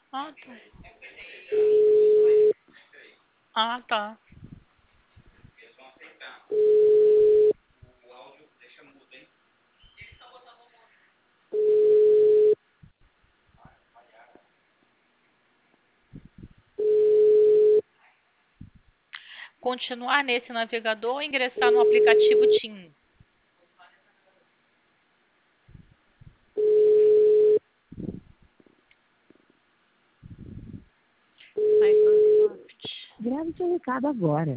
Ah, tá. Ah, tá. Continuar nesse navegador ou ingressar no aplicativo TIM? Microsoft. Grave seu recado agora.